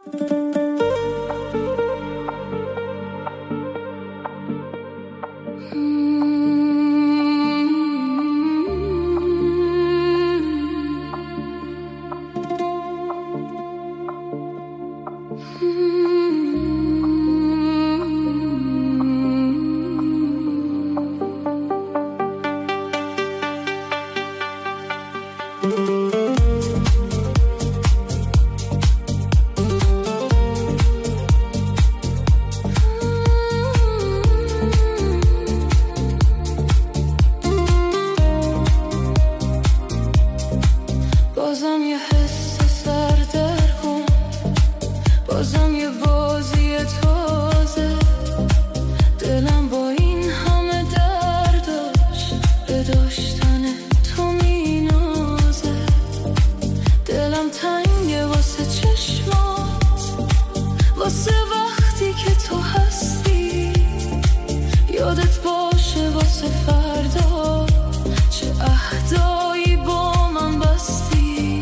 بازم یه حس سردرگم، بازم یه بازی تازه. دلم با این همه درداش به داشتن تو مینازه. دلم تنگه واسه چشمات، واسه وقتی که تو هستی. یادت باشه واسه فردا چه عهدایی با من بستی.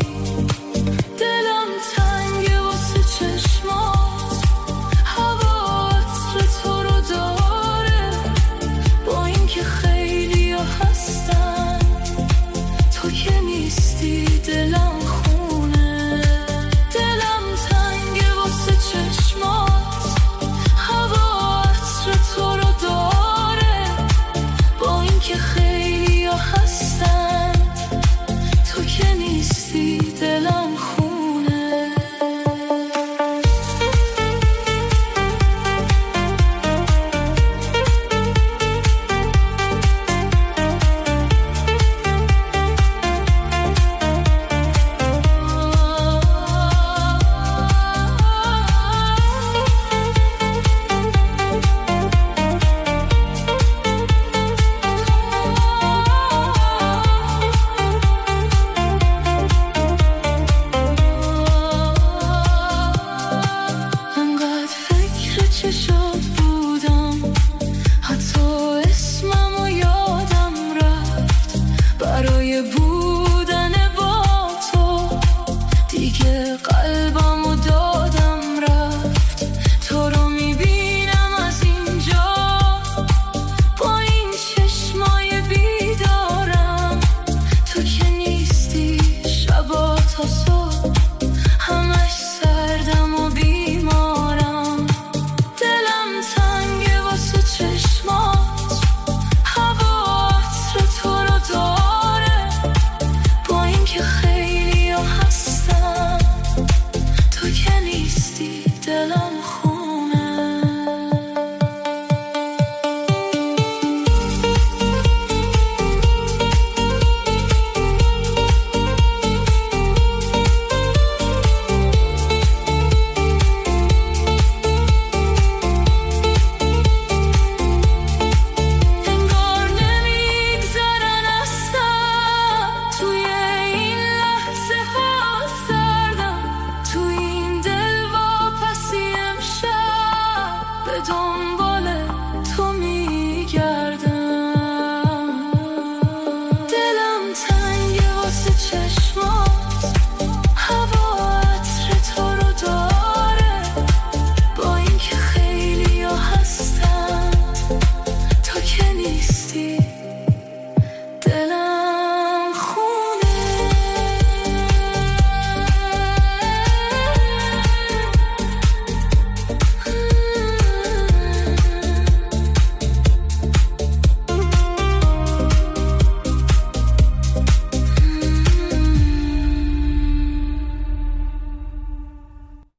دلم خونه، دلم تنگه واسه چشمات. هوا عطر تو رو داره با اینکه خیلی ها هستند. تو که نیستی دلم خونه. چشات بودم، حتی اسممو یادم رفت. برای بودن با تو دیگه قلبم